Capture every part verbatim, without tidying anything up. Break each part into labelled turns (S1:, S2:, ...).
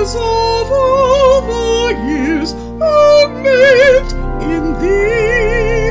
S1: days of all the years are meant in thee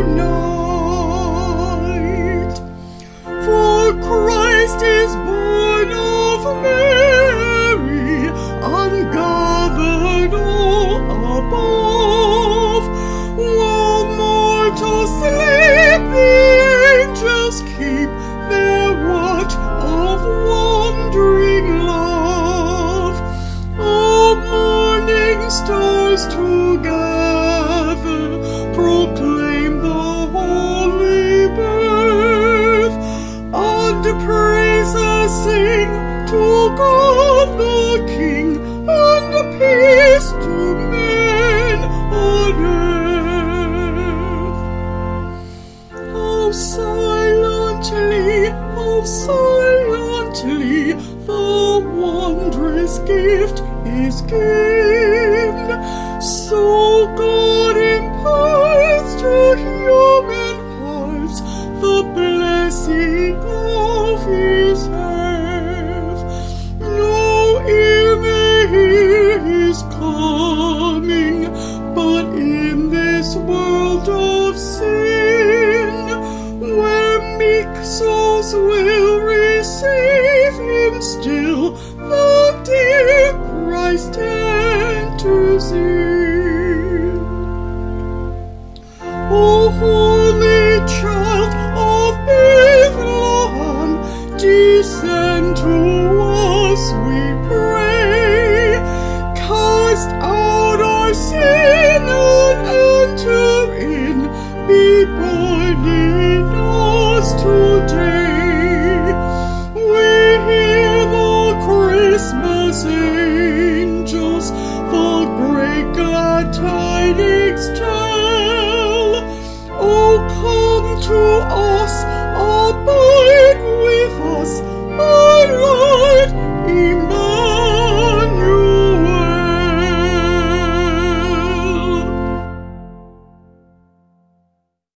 S1: tonight. For Christ is born of Mary, ungathered all above. While mortals sleep, the angels keep their watch of wandering love. All morning stars together proclaim the holy birth, and praises sing to God the King, and peace to men on earth. How silently, how silently the wondrous gift is given, so God imparts to human hearts the blessing of his earth. No ear may hear his coming, but in this world of sin, where meek souls will receive him still, the dear Christ enters in. O holy child of Bethlehem, descend to us, we pray. Cast out our sin and enter in. Be born in us today. We hear the Christmas angels the great glad tidings tell. Oh, come to us.